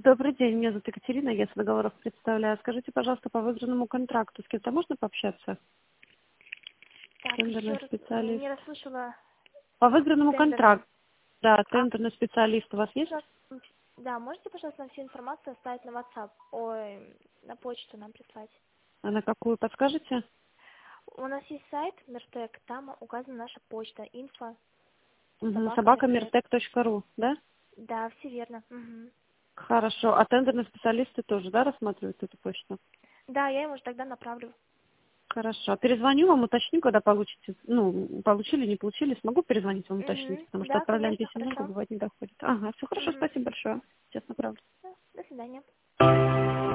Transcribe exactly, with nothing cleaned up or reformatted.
Добрый день, меня зовут Екатерина, я с договоров представляю. Скажите, пожалуйста, по выигранному контракту с кем-то можно пообщаться? Так, еще Тендерный раз э, специалист. не расслышала. По выигранному Тендерный. контракту. Да, А, тендерный специалист у вас есть? пожалуйста, м, да, можете, пожалуйста, всю информацию оставить на WhatsApp, ой, на почту нам прислать. А на какую подскажете? У нас есть сайт Миртек, там указана наша почта, инфо, Угу. собака собака Миртек. миртек точка ру, да? Да, все верно. Мгм. Хорошо. А тендерные специалисты тоже, да, рассматривают эту почту? Да, я ему же тогда направлю. Хорошо. Перезвоню вам, уточню, когда получите. Ну, получили, не получили, смогу перезвонить вам, уточнить, Угу. потому что Да, отправляем конечно, письмо, много хорошо. бывает не доходит. Ага, все хорошо, Угу. спасибо большое. Сейчас направлю. До свидания.